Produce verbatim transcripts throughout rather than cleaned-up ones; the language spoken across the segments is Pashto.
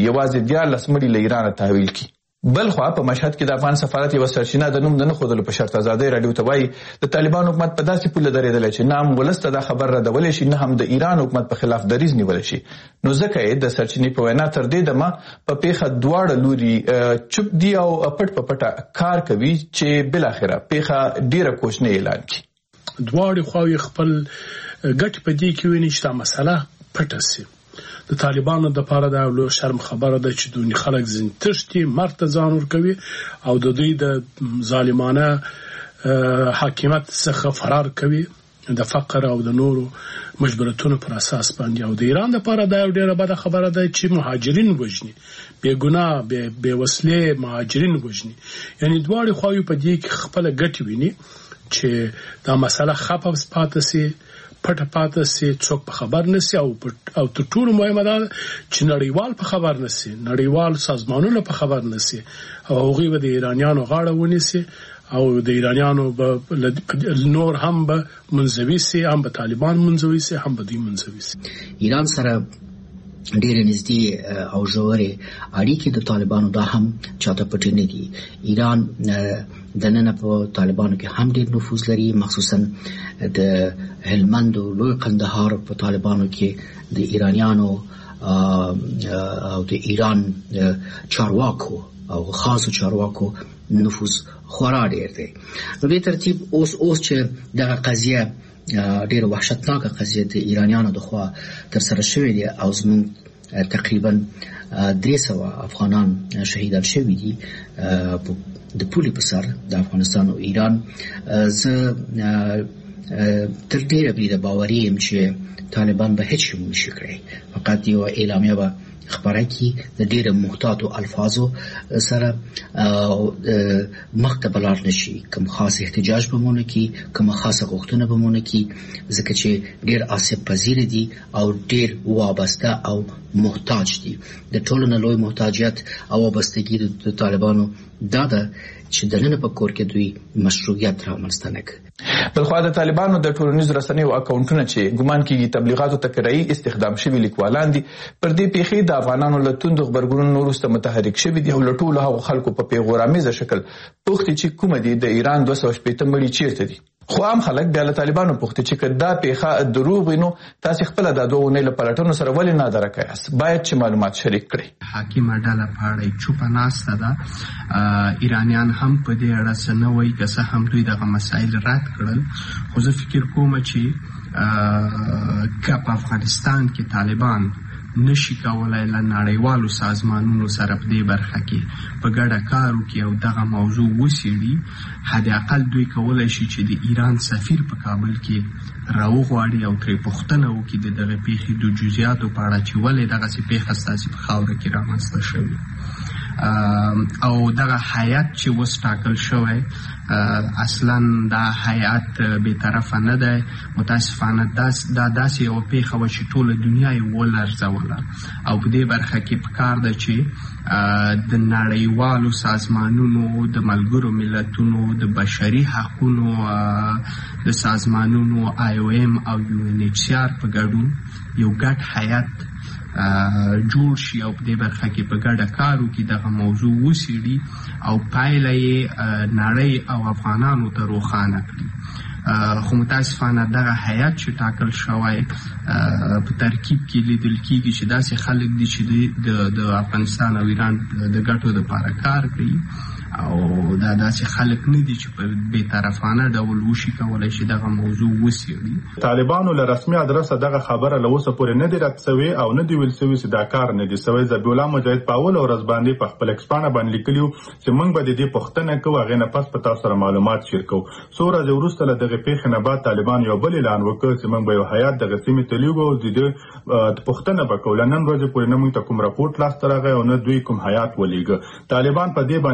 یوازې دیارلس مړي له ایرانه تحویل کړي. بل خوا په مشهد کې د افغان سفارت یوه سرچینه د نوم د نه ښودلو په شرط ازادۍ راډیو ته وایي د طالبان حکومت په داسې پوله درېدلی چې نه هم ولس ته دا خبر ردولی شي نه هم د ایران حکومت په خلاف دریځ نیولی شي. نو ځکه یې د سرچینې په وینا تر دې دمه په پیښه دواړه لوري چوپ دي او پټ په پټه کار کوي چې بالاخره پیښه ډېره کوچنۍ اعلان کړي. دواړې خواوې خپل ګټې په دې کې ویني چې دا مسله پټه سي. د طالبانو د پاره دا لوی شرم خبره ده چې دوی خلک ځین تشتي مرته ځان ورکوي او د دوی د ظالمانه حاکمیت څخه فرار کوي د فقر او د نورو مجبورتونو پر اساس باندې. او د ایران د پاره دا ډیره بده خبره ده چې مهاجرین وژني، بې ګناه بې وسلې مهاجرین وژني. یعنی دواړې خواوې په دې کې خپل ګټې ویني چې دا مسله خپه پاتې سي، پټه پاتې سي، څوک په خبر نسی او او تر ټولو مهمه ده چې نړیوال په خبر نسی، نړیوال سازمانونه په خبر نسی او هغوی به د ایرانیانو غاړه ونیسي او د ایرانیانو به نور هم به منزوي سي، هم به طالبان منزوي سي، هم به دوی منزوي سي. ایران سره ډېرې نږدې او ژورې اړیکې د طالبانو دا هم چاته پټې نه دي. ایران د نن په طالبانو کې هم ډېر نفوذ لري، مخصوصا د هلمند او لوی قندهار په طالبانو کې د ایرانیانو او د ایران چارواکو او خاصو چارواکو نفوذ خورا ډېر دی. په دې ترتیب اوس اوس چې دغه قضیه ډېر وحشتناکه قضیه د ایرانیانو د خوا تر سره شوې دي او زموږ تقریبا درې سوه افغانان شهیدان شوي دي د پولې په سر د افغانستان او ایران. زه تر ډېره بریده باوري یم چې طالبان به هیڅ شی ونشي کړی، فقط یوه اعلامیه به خبره کی د ډېر محتاطو الفاظو سره مخ ته بلار نشي، کوم خاص احتجاج به مونه کی، کوم خاصه غوښتنه به مونه کی، ځکه چې ډېر آسیب پذیر دي او ډېر وابسته او محتاج دي. د ټولو نه لوی محتاجیت او وابستګي د طالبانو دا ده چې دننه په کور کې دوی مشروعیت رامنځته نه کړي. بلخوا د طالبانو د ټولنیزو رسنیو اکاونټونه چې ګمان کېږي تبلیغاتو ته کرایي استخدام شوي لیکوالان دي، پر دې پیښې د افغانانو له توندو غبرګونونو وروسته متحرک شوي دي او له ټولو هغو خلکو په پیغورآمیزه شکل پوښتي چې کومه دي د ایران دوه سوه شپېته مړي چیرته دي. خو عام خلک بیا له طالبانو پوښتي چې که دا پیښه دروغ وي نو تاسې خپله دا دوه اونۍ له پلټنو سره ولې نادرکه یاست؟ باید چې معلومات شریک کړئ. حاکمه ډله په اړه یې چوپه ناسته ده. ایرانیان هم په دې اړه څه نه وایي، که څه هم دوی دغه مسایل رد کړل. خو زه فکر کوم چې که په افغانستان کې طالبان نشي کولای له نړیوالو سازمانونو سره په دې برخه کې په ګډه کار وکړي او دغه موضوع وڅېړي، حد اقل دوی کولی شي چې د ایران سفیر په کابل کې راوغواړي او ترې پوښتنه وکړي د دغه پیښې د جزیاتو په اړه چې ولې دغسې پیښه ستاسې په خاوره کې رامنځته شوې. او دغه هیئت چې اوس ټاکل شوی اصلا دا هیئت بې طرفه نه دی. متاسفانه دا داسې یوه پیښه وه چې ټوله دنیا یې ولرزوله او په دې برخه کې پکار ده چې د نړیوالو سازمانونو، د ملګرو ملتونو، د بشري حقونو د سازمانونو آی او ایم او یو ان ایچ سی آر په ګډون یو ګډ هیئت جوړ شي او په دې برخه کې په ګډه کار وکړي، دغه موضوع وڅېړي او پایله یې نړۍ او افغانانو ته روښانه کړي. خو متاسفانه دغه هیئت چې ټاکل شوی په ترکیب کې لیدل کېږي چې داسې خلک دي چې د افغانستان او ایران د ګټو دپاره کار کوي او دا داسې خلک نه دي چې په بې طرفانه ډول وشي کولی شي دغه موضوع وڅېړي. طالبانو له رسمي ادرسه دغه خبره له اوسه پورې نه دي رد سوې او نه دي ویل سوي چې دا کار نه دي سوی. ذبیح الله مجاهد په اوله ورځ باندې په خپل ایکسپانه باندې لیکلي وو چې موږ به د دې پوښتنه کوو، هغې نه پس په تاسو سره معلومات شیر کوو. څو ورځې وروسته له دغې پیښې نه بعد طالبان یو بل اعلان وکړ چې موږ به یو هیات دغه سیمې ته لیږو او د دې پوښتنه به کوو. له نن ورځې پورې نه موږ ته کوم راپورټ لاسته راغی او نه دوی کوم هیات ولیږه. طالبان په دې باندې په دې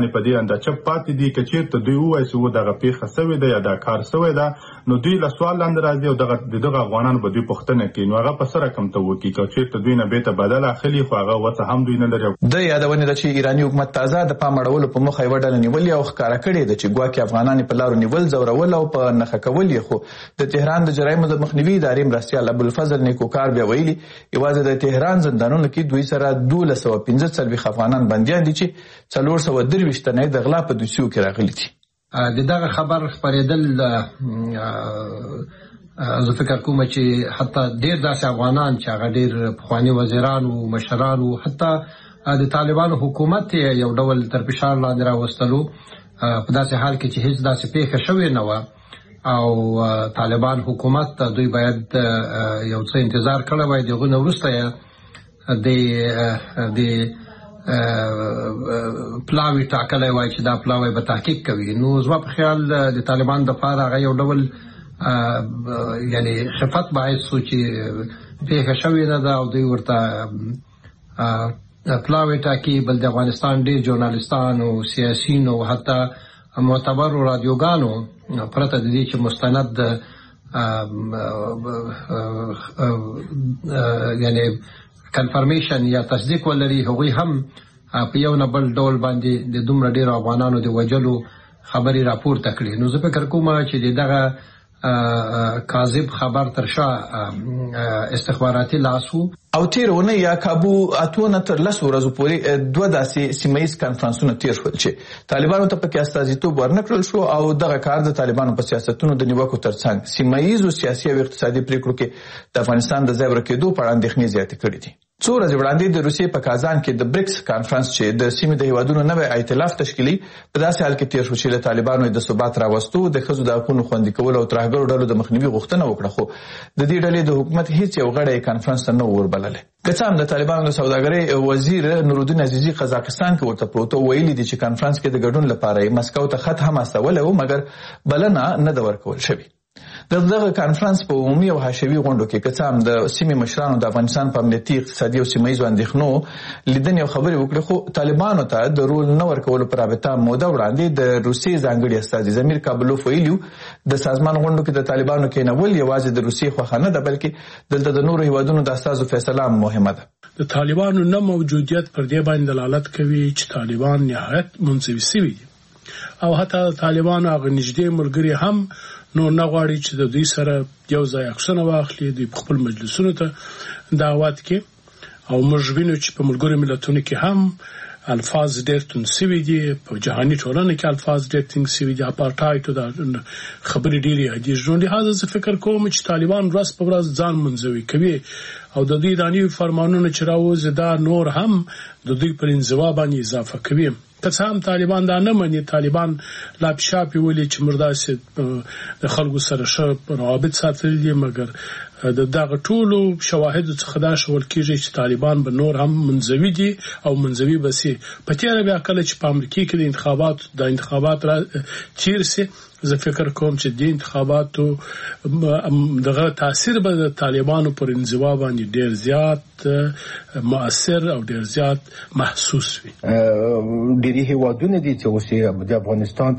لنده چپ پاتې دي که چېرته دوی ووایي چې و دغه پیښه سوې ده یا دا کار سوی ده نو دوی له سوال لاندې راځي او دغه د دغه افغانانو به دوی پوښتنه کوي نو هغه په څه رقم ته وکړي که چېرته دوی نه بیرته بدل اخلي خو هغه وڅه هم دوی نه لري. د یادونې ده چې ایراني حکومت تازه د پام اړولو په موخه یوه ډله نیولې او ښکاره کړې ده چې ګواکې افغانان په لارو نیول ځورول او په نښه کول یې خو د تهران د جرایمو د مخنیوي ادارې مرستیال ابوالفضل نیکوکار بیا ویلي یوازې د تهران زندانونو کې دوی سره دولس سوه پنځه څلوېښت افغانان بندیان دي چې څلور سوه درویشت تنه د غلا په دوسیو کې راغلي دي. د دغه خبر خپرېدل زه فکر کوم چې حتی ډېر داسې افغانان چې هغه ډېر پخواني وزیران او مشران او حتی د طالبانو حکومت یو ډول تر فشار لاندې راوستلو په داسې حال کې چې هیڅ داسې پیښه شوې نه وه او طالبان حکومت دوی باید یو څه انتظار کړی وای د هغو نه وروسته یې د د پلاوی ټاکلی وای چې دا پلاوی به تحقیق کوي. نو زما په خیال د طالبان دپاره هغه یو ډول یعنی خفت باعث سو چې پیښه شوې نه ده او دوی ورته پلاوی ټاکي. بل د افغانستان ډېر ژورنالستان او سیاسین او حتی معتبرو رادیوګانو پرته د دې چې مستند یعنی کنفرمیشن یا تصدیق ولري هغوی هم په یو نه بل ډول باندې د دومره ډېرو افغانانو د وژلو خبرې راپورته کړي. نو زه فکر کوم چې د دغه کاذب خبر تر شا استخباراتي لاس وو. او تیر ونه یا کابو اتونه تر لسو ورځو پورې دوه داسې سیمهیز کنفرانسونه تیر شول چې طالبانو ته پکې استازیتوب ورنکړل شو او دغه کار د طالبانو په سیاستونو د نیوکو ترڅنګ سیمهیزو سیاسي او اقتصادي پریکړو کې د افغانستان د ځای ورکېدو په اړه اندېښنې زیاتې کړې دي. څو ورځې وړاندې د روسیې په کازان کې د بریکس کانفرنس چې د سیمې د هیوادونو نوی ائتلاف تشکیلي په داسې حال کې تیر شو چې له طالبانو د ثبات راوستو د ښځو د حقونو خوندي کولو او ترهګرو ډلو د مخنیوي غوښتنه وکړه خو د دې ډلې د حکومت هیڅ یو غړی کانفرنس ته نه و وربللی. که څه هم د طالبانو د سوداګرۍ وزیر نورالدین عزیزي قزاقستان کې ورته پروت ویلي دي چې کانفرنس کې د ګډون لپاره یې مسکو ته خط هم استولی و مګر بلنه نه ده ورکول شوې. دغه کانفرنس په عمومي او حاشوي غونډو کې که څه هم د سیمې مشرانو د افغانستان په امنیتي اقتصادي او سیمهیزو اندېښنو لیدنې او خبرې وکړې خو طالبانو ته د رول نه ورکولو په رابطه موده وړاندې د روسیې ځانګړي استازي زمیر کابلوف ویلي د سازمان غونډو کې د طالبانو کېنول یوازې د روسیې خوښه نه ده بلکې دلته د نورو هیوادونو د استازو فیصله هم مهمه ده. د طالبانو نه موجودیت پر دې باندې دلالت کوي چې طالبان نهایت منزوي شوي دي او حتی طالبانو هغه نږدې ملګري هم نو نه غواړي چې د دوی سره یو ځای عکسونه واخلي دوی په خپل مجلسونو ته دعوت کې او موږ وینو چې په ملګرو ملتونو کې هم الفاظ ډېر توند سوي دي په جهاني ټولنه کې الفاظ ډېر تنګ سوي دي اپارټایډ د خبرې ډېرې عادي ژوند لهدا زه فکر کوم چې طالبان ورځ په ورځ ځان منزوي کوي او د دوی دانی فارمانونه چې راوځي دا نور هم د دوی پر انزوا باندې اضافه کوي. که څه هم طالبان دا نه مني طالبان لا پشاپي ولي چې مرداسې د خلکو سره ښه روابط ساتلي دي مګر د دغه ټولو شواهدو څخه دا شول کېږي چې طالبان به نور هم منزوي دي او منزوي به سي. په تېره بیا کله چې په امریکا کې د انتخابات د انتخابات را تیر سي زه فکر کوم چې د انتخاباتو دغه تاثیر به د طالبانو پر انزوا باندې ډېر زیات مؤثر او ډېر زیات محسوس وي. ډېری هیوادونه دي چې اوس د افغانستان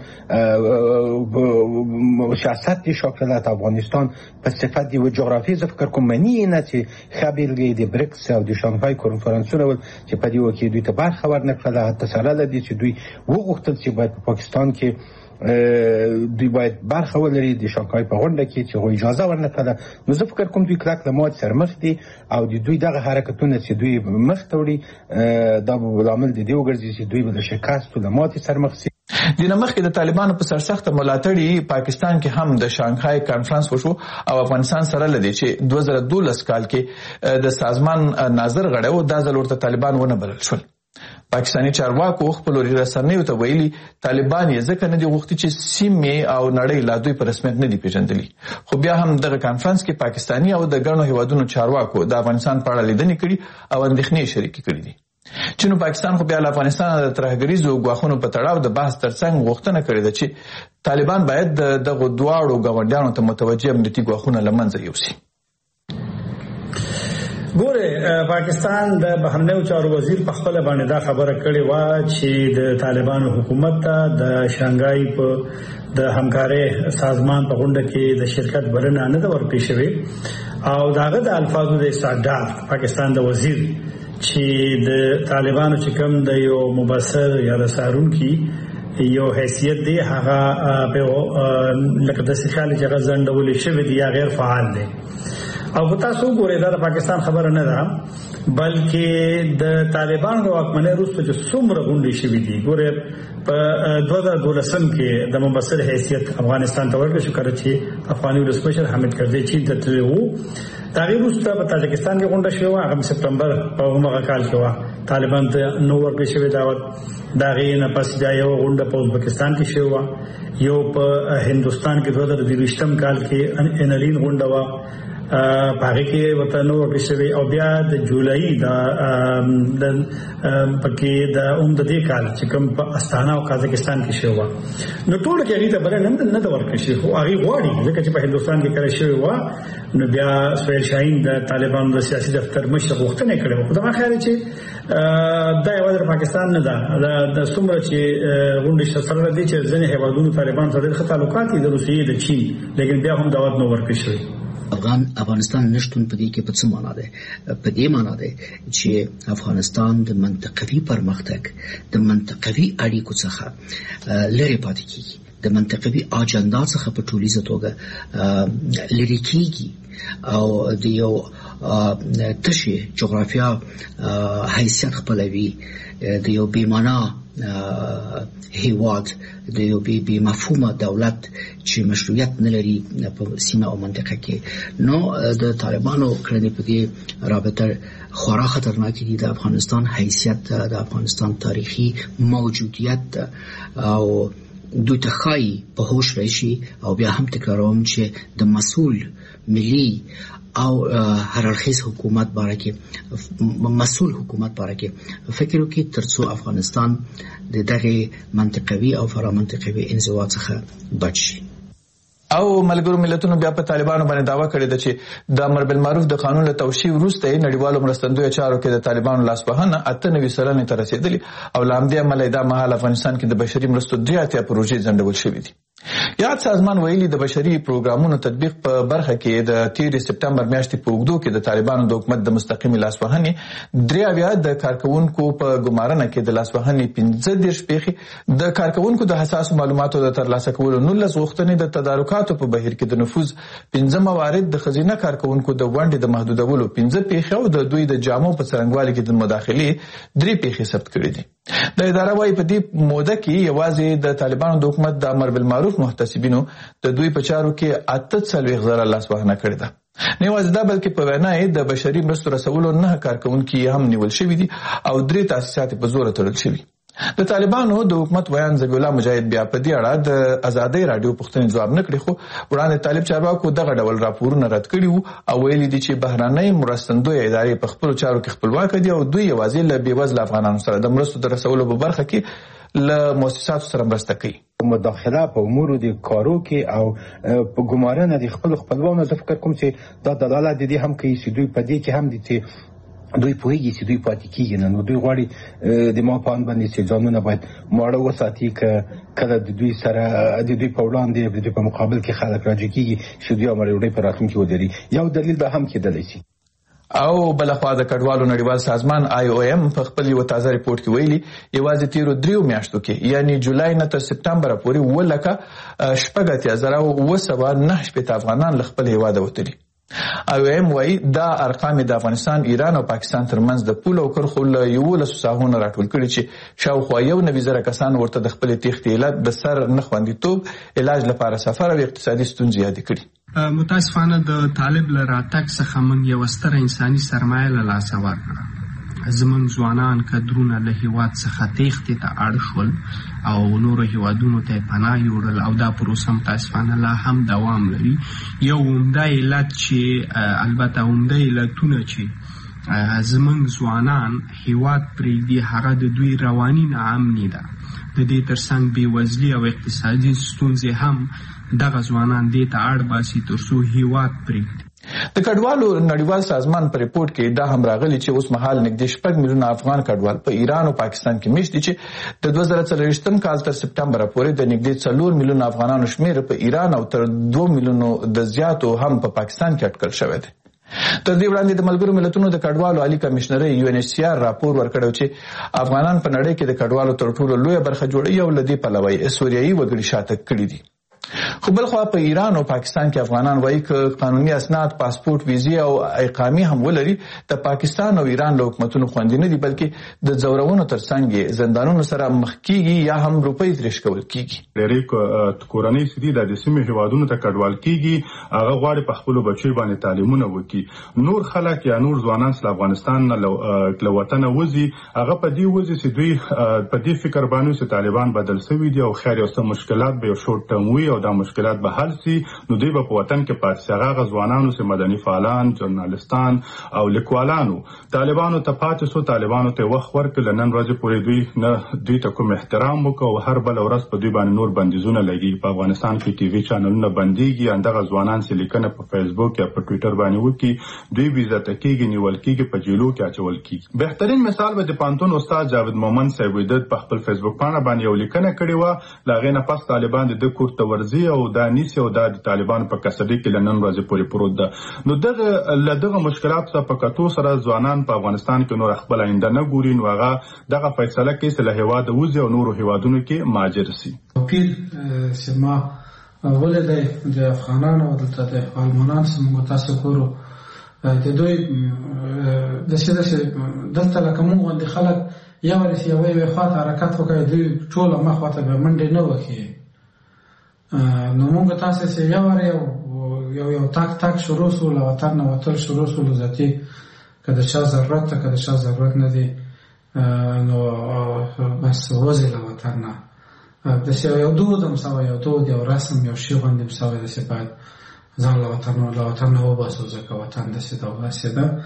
سیاست شاکلت افغانستان په صفت یو جغرافیه زه فکر کوم منی نه چې خبرګي د بریکس او د شانګهای کنفرانسونه ول چې په دې وخت کې دوی ته برخه ورنکړه حتی سره لدی چې دوی وغوښتل چې باید په پاکستان کې دوی باید برخه ولري د شانګهای په غونډه کې چې هغوی اجازه ورنکړه. نو زه فکر کوم دوی کلک له ماتې سره مخ دي او د دوی دغه حرکتونه چې دوی مخ ته وړي دا به لامل د دې وګرځي چې دوی به د شکست او د ماتې سره مخ شي. دینه مخکې د طالبانو په سرسخت ملاتړي پاکستان کې هم د شانګهای کانفرنس وشو او افغانستان سره لدی چې دوه زره دولس کال کې د سازمان ناظر غړی و دا ځل ورته طالبان ونه بلل شول. پاکستاني چارواکو خپل رسنیو ته ویلي طالبان یې ځکه نه دي غوښتي چې سیمې او نړۍ لا دوی په رسمیت نه دي پیژندلي خو بیا هم دغه کانفرنس کې پاکستاني او د ګڼو هیوادونو چارواکو د افغانستان په اړه لیدنې کړي او اندېښنې شریکې کړي دي. چین او پاکستان خو بیا له افغانستان د ترهګریزو ګواښونو په تړاو د بحث ترڅنګ غوښتنه کړې ده چې طالبان باید دغه دواړو ګاونډیانو ته متوجه امنیتي ګواښونه له منځه یوسي. ګوره پاکستان د بهرنیو چارو وزیر په خپل باندې دا خبره کړې و چې د طالبانو حکومت ته د شانګهای په د همکارۍ سازمان په غونډه کې د شرکت بلنه نه ده ورکړې شوې او داغه د الفاظو د استعداد پاکستان د وزیر چې د طالبانو چې کوم د یو مبصر یا د سارونکي یو حیثیت دی هغه په لکه د سخال چې غزنډول شوی دی یا غیر فعال دی او تاسو ګورئ دا د پاکستان خبره نه ده بلکې د طالبانو د واکمنۍ وروسته چې څومره غونډې شوې دي ګورئ په دوه زره دولسم کې د مبصر حیثیت افغانستان ته ورکړل شو کله چې افغاني ولسمشر حامد کرزي چین ته تللی و دا غي وروسته په تاجکستان کې غونډه شوه هغه سپتمبر په هغه کال کې و طالبان ته نو ورکړل شوی دعوت دا غي نه پس بیا یو غونډه په ازبکستان کې شوه یو په هندستان کې دوه زره دویشتم کال کې انلین غونډه و پاره کې وته نو ورکړل او بیا د جولای د د پکې د اوم د دې کال چې کوم په استانا او قزاقستان کې شوه نو ټول کې غیته بل نه نه ورکړل شي خو هغه غواړي ځکه چې په هندستان کې کړی شوی و نو بیا سهیل شاهین د طالبانو د سیاسي دفتر مشر غوښتنه کړې و خو دا خیر چې دا یو د پاکستان نه ده د څومره چې غونډه سره دي چې ځنې هیوادونو طالبان سره د تعلقات دي د روسیې د چین لیکن بیا هم دعوت نو ورکړل شوی افغان افغانستان نشټون په دې کې په څه معنا ده په دې معنا ده چې افغانستان د منطقوي پرمختګ د منطقوي اړیکو څخه لري پاتې کیږي د منطقوي اجنډا څخه په ټولیزه توګه لري کیږي او د یو تشي جغرافیا حیثیت خپلوي د یو بیمانا هیواد د یو بی مفهومه دولت چې مشروعیت نه لري په سیمه او منطقه کې نو د طالبانو کړنې په دې رابطه خورا خطرناک دي د افغانستان حیثیت د افغانستان تاریخي موجودیت او دوی ته خای په هوش راشي او بیا هم تکراروم چې د مسؤل ملي او هر اړخیز حکومت باره کې مسؤل حکومت باره کې فکر وکړي ترڅو افغانستان د دغه منطقوي او فرامنطقوي انزوا څخه بچ شي او ملګرو ملتونو بیا په طالبانو باندې دعوا کړې ده چې د امر بالمعروف د قانون له توشیح وروسته نړیوالو مرستندویو چارو کې د طالبانو لاسوهنه اته نوي سلنې ته رسیدلي او له همدې امله دا مهال افغانستان کې د بشري مرستو درې اتیا پروژې ځنډول شوې دي یاد سازمان ویلي د بشري پروګرامونو تطبیق په برخه کې د تیر سپتمبر میاشتې په اوږدو کې د طالبانو د حکومت د مستقیمي لاسوهنې درې اویا د کارکونکو په ګمارنه کې د لاسوهنې پنځه دېرش پیښې د کارکونکو د حساسو معلوماتو د ترلاسه کولو نولس غوښتنې د تدارکاتو په بهیر کې د نفوذ پنځه موارد د خزینه کارکونکو د ونډې د محدودولو پنځه پیښې او د دوی د جامو په څرنګوالي کې د مداخلې درې پیښې ثبت کړې دي د اداره وايي په دې موده کې یوازې د طالبانو د حکومت د امر بالمعروف محتسبینو د دوی په چارو کې اته څلوېښت زره لاسوهنه کړې ده نه یوازې دا بلکې په وینا یې د بشري مرستو رسولو نه کارکونکي هم نیول شوي دي او درې تاسیسات په زور تړل شوي د طالبانو د حکومت ویان ذبیح الله مجاهد بیا په دې اړه د ازادۍ رادیو پوښتنې ځواب نه کړی خو وړاندې طالب چارواکو دغه ډول راپورونه رد کړي وو او ویلي دي چې بهرنۍ مرستندویه ادارې په خپلو چارو کې خپلواک دي او دوی یوازې له بېوزله افغانانو سره د مرستو د رسولو په برخه کې له مؤسساتو سره مرسته کوي مداخله په امور د کارو کې او په ګمارنه د خپل خپلوانو د فکر کوم چې دا دلالت دي هم کوي چې دوی په دې کې هم دي چې دوی پوهیږي چې دوی پاتې کیږي نه نو دوی غواړي د ما پان باندې چې ځانونه باید ماړه وساتي که کله د دوی سره د دوی په وړاندې د دوی په مقابل کې خلک راځي کیږي چې دوی امر په راتلونکي ودري یو دلیل به هم کېدلی شي او بلخوا د کډوالو نړیوال سازمان آی او ایم په خپل یو تازه ریپورت کې ویلي یوازې تیرو دریو میاشتو کې یعنی جولای نه تر سپتمبر پورې ولکه شپږ اتیا زره اوه سوه نهه شپېته افغانان له خپل هیواده وتلي آی او ایم وايي دا ارقام د افغانستان ایران او پاکستان ترمنځ د پول او کرخو له یولسو ساحونو راټول کړي چې شاوخوا یو نوي زره کسان ورته د خپل تېښتې علت د سر نه خوندیتوب علاج لپاره سفر او اقتصادي ستونزې یادې کړي متاسفانه د طالب له راتګ څخه موږ یوه ستره انساني سرمایه له لاسه ورکړه زموږ ځوانان کدرونه له هیواد څخه تېښتې ته اړ شول او نورو هیوادونو ته یې پناه یوړل او دا پروسه متاسفانه لا هم دوام لري یو عمده علت چې البته عمده علتونه چې زموږ ځوانان هیواد پرېږدي هغه د دوی رواني ناامني ده د دې ترڅنګ بېوزلي او اقتصادي ستونزې هم دغه ځوانان دې ته اړ باسي تر څو هیواد پرېږدي د کډوالو نړیوال سازمان په ریپورت کې دا هم راغلی چې اوس مهال نږدې شپږ میلیونه افغان کډوال په ایران او پاکستان کې میشت دي چې د دوه زره څلوېښتم کال تر سپټمبر پورې د نږدې څلور میلیونه افغانانو شمېر په ایران او تر دوه میلیونو د زیاتو هم په پاکستان کې اټکل شوی دی. تر دې وړاندې د ملګرو ملتونو د کډوالو عالی کمشنرۍ یو ان ایچ سی آر راپور ورکړی چې افغانان په نړۍ کې د کډوالو تر ټولو لویه برخه جوړوي او له دې پلوه یې سوریایي وګړي شاته کړي دي. خو بلخوا په ایران او پاکستان کې افغانان وایي چې قانوني اسناد، پاسپورت، ویزې او اقامې هم ولري د پاکستان او ایران له حکومتونو خوندي نه دي، بلکې د ځورونو ترڅنګ یې زندانونو سره مخ کیږي یا هم روپۍ ترې شکول کیږي. ډېرې کورنۍ چې دي د سیمې هیوادونو ته کډوال کیږي، هغه غواړي په خپلو بچیو باندې تعلیمونه وکړي. نور خلک یا نور ځوانان چې افغانستان نه له وطنه وځي، هغه په دې وځي چې دوی په دې فکر باندې چې طالبان بدل شوي دي او خیر یو څه مشکلات به یو شورت ټرم وي او دا مشکلات به حل سي، نو دوی به په وطن کې پاتې شي. هغه ځوانانو چې مدني فعالان، ژورنالستان او لیکوالانو طالبانو ته پاتې شو، طالبانو ته وخت ورکړل، نن ورځې پورې دوی نه دوی ته کوم احترام وکړ او هر بل ورځ په دوی باندې نور بندیزونه لګي. په افغانستان کې ټي وي چینلونه بنديږي، اندغه ځوانان چې لیکنه په فیسبوک یا په ټویټر باندې وکړي دوی بې عزته کېږي، نیول کېږي، په جیلو کې اچول کېږي. بهترین مثال به د پانتون استاد جاوید مومند صاحب د په خپل فیسبوک باندې باندې یو لیکنه کړې و، لا غینه پس طالبان د کور ته ورځي او دا نیسي او دا د طالبان په کسټډي کې لنن ورځې پورې پروت ده. نو دغه لدغه مشکلات څخه په کتو سره ځوانان په افغانستان کې نور خپل آینده نه ګوري، نو هغه دغه فیصله کوي چې له هیواد وځي او نورو هیوادونو کې مهاجر شي. پیل چې ما ولې د افغانانو دلته د المانان سمو تاسو کورو د دوی د څه د څه دلته لکه موږ باندې خلک یو ورسې یو یو خاطر حرکت وکړي، دوی ټول ما خاطر به منډه نه وکړي. نو موږ تاسو چې یو ور یو یو تاک تاک شروع سو له وطن نه وتل شروع سو ذاتي کله چې ضرورت ته کله چې ضرورت نه دي نو بس وځي له وطن نه د څه یو دود هم سوا یو دود یو رسم یو شی باندې مساوي د څه بعد ځان له وطن له وطن نه وباسو ځکه وطن د څه دا واسه ده.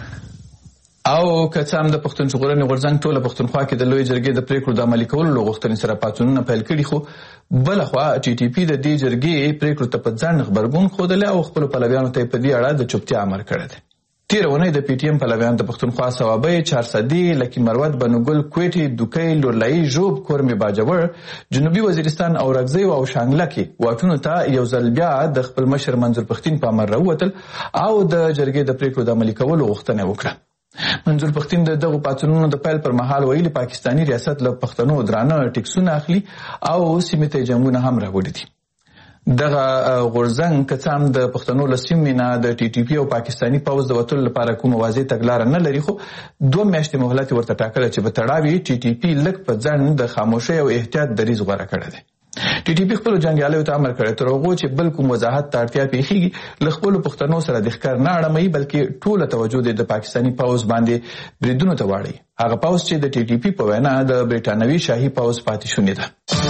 او که څه هم د پښتون ژغورنې غورځنګ ټوله پښتونخوا کې د لوی جرګې د پریکړو د عملي کولو غوښتنې سره پاڅونونه پیل کړي، خو بلخوا ټي ټي پي د دې جرګې پریکړو ته په ځان غبرګون ښودلی او خپلو پلویانو ته یې په دې اړه د چوپتیا امر کړی دی. تېره اونۍ د پی ټي ایم پلویان د پښتونخوا صوابۍ، چارسدي، لکي مروت، بنوګل، کوټې، دوکۍ، لورلایي، ژوب، کورمې باجوړ، جنوبي وزیرستان او رګزی او شانګله کې واټونو ته یو ځل بیا د خپل مشر منظور پښتین په امر راووتل او د جرګې د پریکړو د عملي کولو غوښتنه وکړه. منظور پښتین د دغو پاڅونونو د پیل پر مهال ویلي پاکستاني ریاست له پښتنو درانه ټیکسونه اخلي او سیمې ته جنګونه هم راوړي دي. دغه غورځنګ که څه هم د پښتنو له سیمې نه د ټي ټي پي او پاکستاني پوځ د وتلو لپاره کومه واضح تګلاره نه لري، خو دوه میاشتې مهلت ورته ټاکلی چې په تړاو ټي ټي پي لږ په ځنډ د خاموشۍ او احتیاط دریځ غوره کړی دی. ټي ټي پي خپلو جنګیالیو ته امر کړی تر هغو چې بل کوم وضاحت ته اړتیا پېښېږي له خپلو پښتنو سره د ښکار نه اړموي، بلکې ټوله توجه دې د پاکستاني پوځ باندې بریدونو ته واړوي، هغه پوځ چې د ټي ټي پي په وینا د برټانوي شاهي پوځ پاتې شونې ده.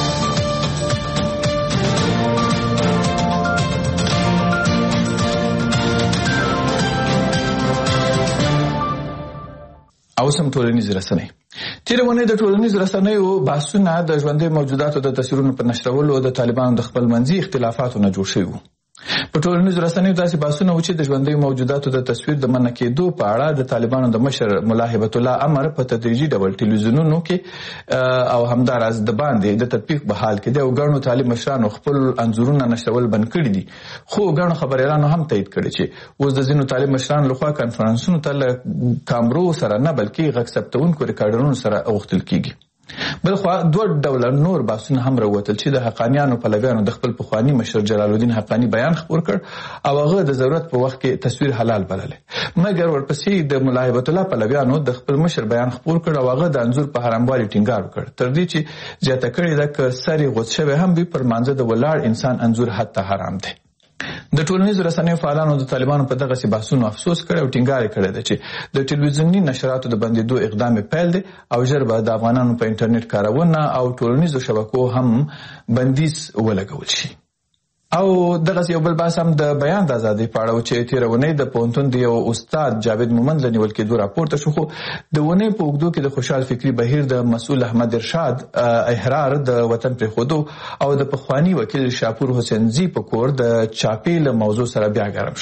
او سم ټولنیز رسنۍ. تېره اونۍ د ټولنیزو رسنیو بحثونه د ژوندیو موجوداتو د تصویرونو په نشرولو د طالبانو د خپل منځي اختلافاتو نه جوړ شوي وو. په ټولنیزو رسنیو داسې بحثونه و چې د ژوندیو موجوداتو د تصویر د منع کېدو په اړه د طالبانو د مشر ملا هبت الله امر په تدریجي ډول ټلویزیونونو کې او همداراز د باندې د تطبیق په حال کې دی او ګڼو طالب مشرانو خپل انځورونه نشرول بند کړي دي، خو ګڼو خبریالانو هم تایید کړي چې اوس د ځینو طالب مشرانو لخوا کنفرانسونو ته له کامرو سره نه بلکې غږ ثبتونکو ریکارډرونو سره غوښتل کېږي. بلخوا دوه ډوله نور بحثونه هم راووتل چې د حقانیانو پلویانو د خپل پخواني مشر جلال الدین حقانی بیان خپور کړ او هغه د ضرورت په وخت کې تصویر حلال بللی، مګر ورپسې د ملا هبت الله پلویانو د خپل مشر بیان خپور کړ او هغه د انځور په حراموالي ټینګار وکړ، تر دې چې زیاته کړې ده که سر یې غوڅ شوی هم وي پر مانځه د ولاړ انسان انځور حتی حرام دی. د ټولنیزو رسنیو فعالانو د طالبانو په دغسې بحثونو افسوس کړی او ټینګار یې کړی دی چې د ټلویزیوني نشراتو د بندېدو اقدام پیل دی او ژر به د افغانانو په انټرنیټ کارونه او ټولنیزو شبکو هم بندیز ولګول شي. او دغسې یو بل بحث هم د بیان د ازادۍ په اړه و چې تېره اونۍ د پوهنتون د یو استاد جاوید مومند له نیول کېدو راپورته شو، خو د اونۍ په اوږدو کې د خوشحال فکري بهیر د مسؤل احمد ارشاد احرار د وطن پرېښودو او د پخواني وکیل شاپور حسین زی په کور د چاپې له موضوع سره بیا ګرم شو.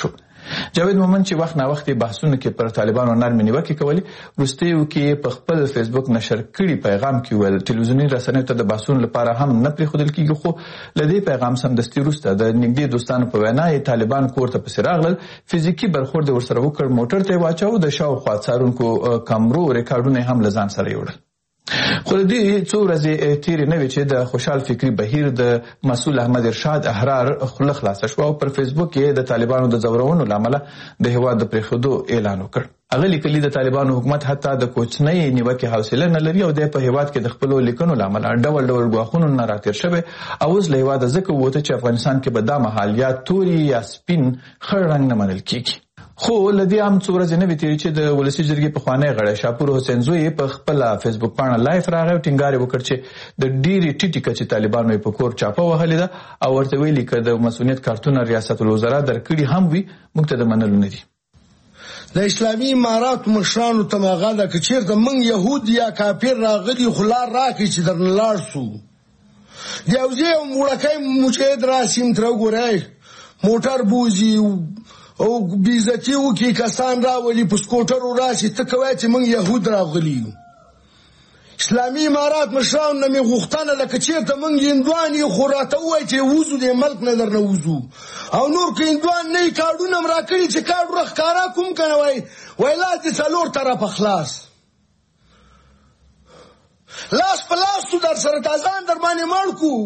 جاوید مومند چې وخت نا وخت بحثونه کې پر طالبانو نرمې نیوکې کولې، وروستیو کې په خپل فیسبوک نشر کړي پیغام کې ویل ټلویزیوني رسنیو ته د بحثونو لپاره هم نه پرېښودل کېږي، خو له دې پیغام سمدستي وروسته د نږدې دوستانو په وینا یې طالبان کور ته پسې راغلل، فزیکي برخورد یې ورسره وکړ، موټر ته یې واچاوه، د شاوخوا څارونکو کامرو ریکارډونه هم له ځان سره یوړل. خو د دې څو ورځې تېرې نه وې چې د خوشحال فکري بهیر د مسؤل احمد ارشاد احرار خوله خلاصه شوه او پر فیسبوک کې د طالبانو د ځورونو له امله د هېواد د پرېښودو اعلان وکړ. هغه لیکلي د طالبانو حکومت حتی د کوچنۍ نیوکې حوصله نه لري او دی په هېواد کې د خپلو لیکنو له امله ډول ډول ګواښونو نه راتېر شوی او اوس له هېواده ځکه ووته چې افغانستان کې به دا مهال یا توري یا سپین خړ رنګ نه منل کېږي. خو له دې هم څو ورځې نه وې تېرې چې د ولسي جرګې پخوانی غړی شاپور حسین زوی په خپله فیسبوک پاڼه لایف راغی او ټینګار یې وکړ چې د ډېرې ټیټې کچې طالبانو یې په کور چاپه وهلې ده او ورته ویلي که د مسؤلیت کارتونه ریاست الوزرا درکړي هم وي موږ ته د منلو نه دي. د اسلامي اماراتو مشرانو ته مغه ده که چېرته موږ یهود یا کافر راغلي خو لار راکړي چې درنه لاړ سو. د یو ځای یو موړکی مجاهد راسي م تره وګورئ موټر بوځي او بیزتي وکړي کسان راولي په سکوټرو راشي ته کوی چې موږ یهود راغلي یو. اسلامي امارات مشرانو نه مې غوښتنه ده که چېرته موږ هندوان یو خو راته ووایي چې وځو دې ملک نه درنه وځو او نور که هندوان نه یي کارډونه م راکړي چې کارډ ور ښکاره کوم که نه وایي وایي لاس دې څلور طرفه خلاص لاس په لاس تو در سره تازان در باندې مړ کو.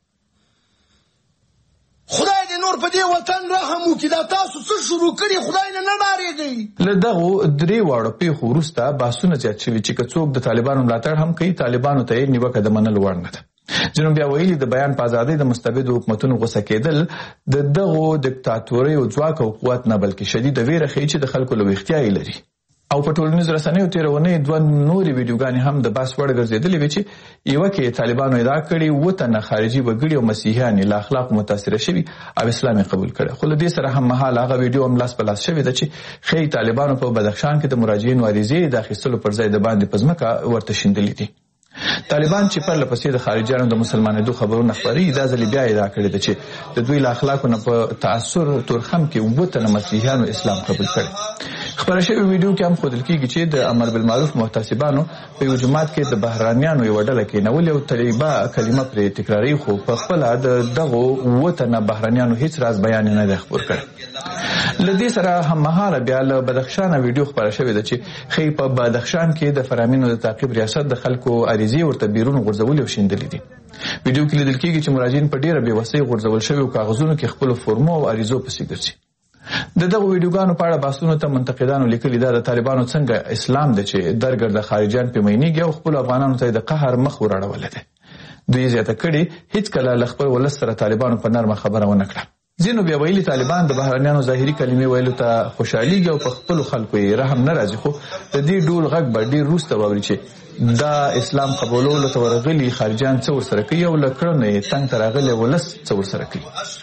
خدای دې نور په دې وطن رحم وکړي دا تاسو څه شروع کړي خدای نه نه ډارېږئ. له دغو درې واړو پیښو وروسته بحثونه زیات شوي چې که څوک د طالبانو ملاتړ هم کوي طالبانو ته یې نیوکه د منلو وړ نه ده. ځینو بیا ویلي د بیان په ازادۍ د مستبدو حکومتونو غوسه کېدل د دغو دیکتاتوریو ځواک او قوت نه بلکې شدیده ویره ښیي چې د خلکو له ویښتیا یې لري. او په ټولنیزو رسنیو تېره اونۍ دوه نورې ویډیوګانې هم د بحث وړ ګرځېدلې وې چې یوه کې طالبانو ادعا کړې اووه تنه خارجي وګړي او مسیحیان له اخلاقو متاثره شوي او اسلام یې قبول کړی. خو له دې سره هم مهال هغه ویډیو هم لاس په لاس شوې ده چې ښایي طالبانو په بدخشان کې د مراجعینو عریضې د اخیستلو پر ځای د باندې په ځمکه ورته شیندلي دي. طالبان چې پرله پسې د خارجیانو د مسلمانېدو خبرونه خپروي دا ځلې بیا ادعا کړې ده چې د دوی له اخلاقو نه په تاثر تورخم کې اووه تنه مسیحیانو اسلام قبول کړی. خپره شوې ویډیو کې هم ښودل کېږي چې د امر بالمعروف محتسبانو په یو جومات کې د بهرانیانو یوه ډله کېنولې او طیبه کلمه پرې تکراروي خو په خپله د دغو اووه تنه بهرانیانو هیڅ راز بیان نه دی خپور کړی. له دې سره هممهاله بیا له بدخشانه ویډیو خپره شوې ده چې ښایي په بدخشان کې د فرامینو د تعقیب ریاست د خلکو عریضې ورته بیرون غورځولې او شیندلې دي. ویډیو کې لیدل کېږي چې مراجعین په ډېره بېوسۍ غورځول شویو کاغذونو کې خپلو فورمو او عریضو پسې ګرځي. د دغو ویډیوګانو په اړه بحثونو ته منتقدانو لیکلي دا د طالبانو څنګه اسلام دی چې درګرده خارجیان پې مینېږي او خپلو افغانانو ته یې د قهر مخ ور اړولی دی. دوی زیاته کړې هېڅکله له خپل ولس سره طالبانو په نرمه خبره ونه کړه. ځینو بیا ویلي طالبان د بهرنیانو ظاهري کلمې ویلو ته خوشحالېږي او په خپلو خلکو یې رحم نه راځي خو د دې ډول غږ به ډېر وروسته واوري چې دا اسلام قبولولو ته ورغلي خارجیان څه ورسره کوي او له کړنو یې تنګ ته راغلی ولس څه ورسره کوي.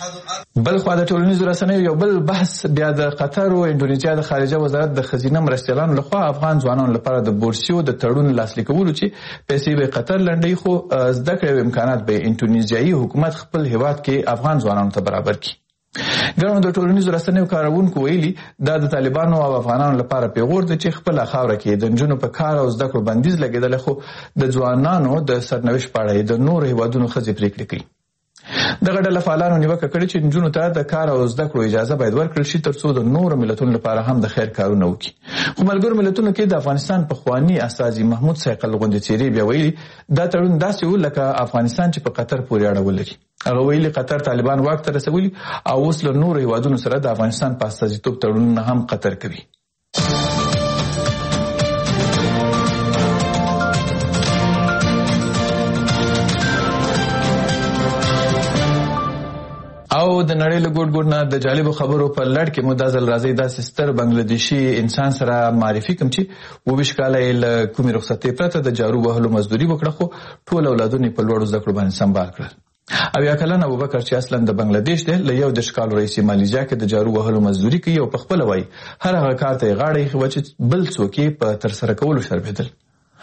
بل خوا د ټولنیزو رسنیو یو بل بحث بیا د قطر او انډونیزیا د خارجه وزارت د ښځینه مرستیالانو لخوا افغان ځوانانو لپاره د بورسیو د تړون لاسلیک کولو چې پیسې به قطر لنډوي خو زده کړې او امکانات به انډونیزیایي حکومت خپل هیواد کې افغان ځوانانو ته برابر کړي. ګڼو د ټولنیزو رسنیو کاروونکو ویلي دا د طالبانو او افغانانو لپاره پیغور دی چې خپله خاوره کې د نجونو په کار او زده کړو بندیز لګېدلی خو د ځوانانو د سرنوشت په اړه یې د نورو هیوادونو ښځې پرېکړې کوي. دغه ډله فعالانو نیوکه کړې چې نجونو ته د کار او زده کړو اجازه باید ورکړل شي تر څو د نورو ملتونو لپاره هم د خیر کارونه وکړي. خو ملګرو ملتونو کې د افغانستان پخواني استازي محمود صیقل غوندې څېرې بیا ویلي دا تړون داسې و لکه افغانستان چې په قطر پورې اړه ولري. هغه ویلي قطر طالبان واک ته رسولي او اوس له نورو هیوادونو سره د افغانستان په استازیتوب تړونونه هم قطر کوي. او د نړۍ له ګوټ ګوټ نه د جالبو خبرو په لړ کې مو دا ځل راځي داسې ستر بنګلادیشي انسان سره معرفي کوم چې اوویشت کاله یې له کومې رخصتۍ پرته د جارو وهلو مزدوري وکړه خو ټول اولادونه یې په لوړو زده کړو باندې سمبال کړل. اویا کلن ابوبکر چې اصلا د بنگلاديش دی له یو دېرش کالو رئیس مالیزیا کې د جارو وهلو مزدوري کوي او په خپل وای هر هغه کار ته غاړه یې خو چې بل څوک په تر سره کولو شرمېدل.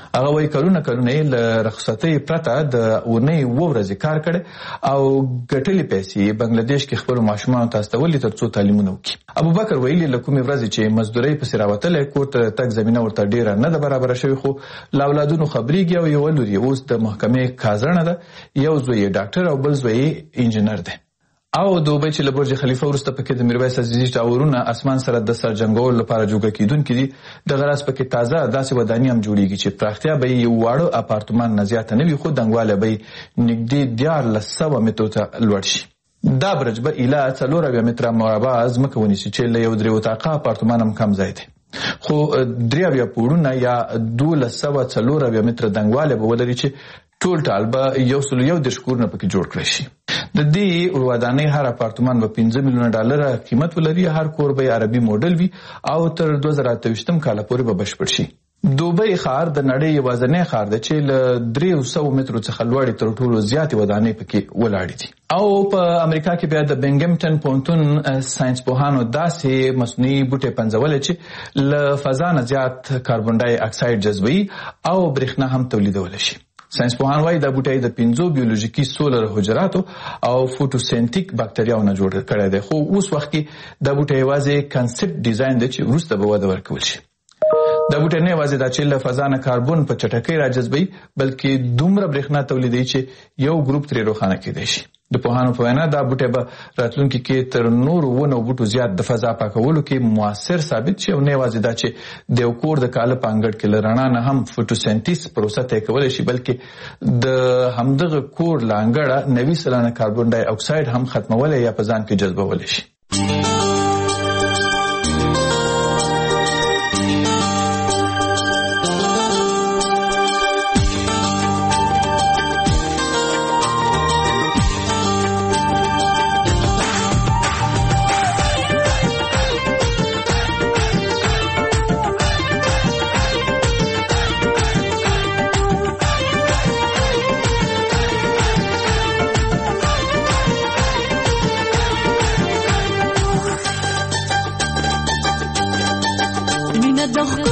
هغه وایي کلونه کلونه یې له رخصتۍ پرته د اونۍ اوه ورځې کار کړی او ګټلې پیسې بنګلادیش کې خپلو ماشومانو ته استولې تر څو تعلیمونه وکړي. ابوبکر ویلي له کومې ورځې چې مزدورۍ پسې راوتلی کور ته تګ زمینه ورته ډېره نه ده برابره شوې، خو له اولادونو خبرېږي او یوه لور یې اوس د محکمې کازرنه ده، یو زوی یې ډاکټر او بل زوی یې انجینر دی. او د دوبۍ چې له برج خلیفه وروسته پکې د میرویس عزیزي ټاورونه اسمان سره د سر جنګولو لپاره جوګه کیدونکي دي. دغه راز پکې تازه داسې ودانۍ هم جوړیږي چې پراختیا به یې یو واړه اپارتمان نه زیاته نه وي، خو دنګوالی به یې نږدې دیارلس سوه مترو ته لوړ شي. دا برج به ایله څلور اویا متره مربع ځمکه ونیسي چې له یو درې اتاقه اپارتمان هم کم ځای دی، خو درې اویا پوړونه یا دولس سوه څلور اویا متره دنګوالی به ولري چې ټول ټال به یو سلو یو دېرش کورونه پکې جوړ کړی شي. د دې ودانۍ هر اپارتمان به پنځه میلیونه ډالره قیمت ولري، هر کور به عربي موډل وي او تر دوه زره اته ویشتم کاله پورې به بشپړ شي. دوبۍ ښار د نړۍ یوازینی ښار دی چې له درې سوو مترو څخه لوړې تر ټولو زیاتې ودانۍ پکې ولاړې دي. او په امریکا کې بیا د بنګمټن پوهنتون ساینس پوهانو داسې مصنوعي بوټی پنځولی چې له فضا نه زیات کاربن ډای اکساید جذبوي او برېښنا هم تولیدولی شي. ساینس پوهان وایي دا بوټی د پنځو بیولوژیکي سولر حجراتو او فوټوسینتیک باکتریاو نه جوړ کړی دی، خو اوس وخت کې دا بوټی یوازې کنسپټ ډیزاین دی چې وروسته به وده ورکول شي. دا بوټی نه یوازې دا چې له فضا نه کاربن په چټکۍ راجذبوي بلکې دومره برېښنا تولیدوي چې یو ګروپ ترې روښانه کیدی شي. د پوهانو په وینا دا بوټی به راتلونکي کې تر نورو ونو بوټو زیات د فضا پاکولو کې موثر ثابت شي، او نه یوازې دا چې د یو کور د کاله په انګړ کې له رڼا نه هم فوټوسینتیز پروسه طی کولی شي، بلکې د همدغه کور له انګړه نوي سلنه کاربن ډای اکساید هم ختمولی یا په ځان کې جذبولی شي. Doch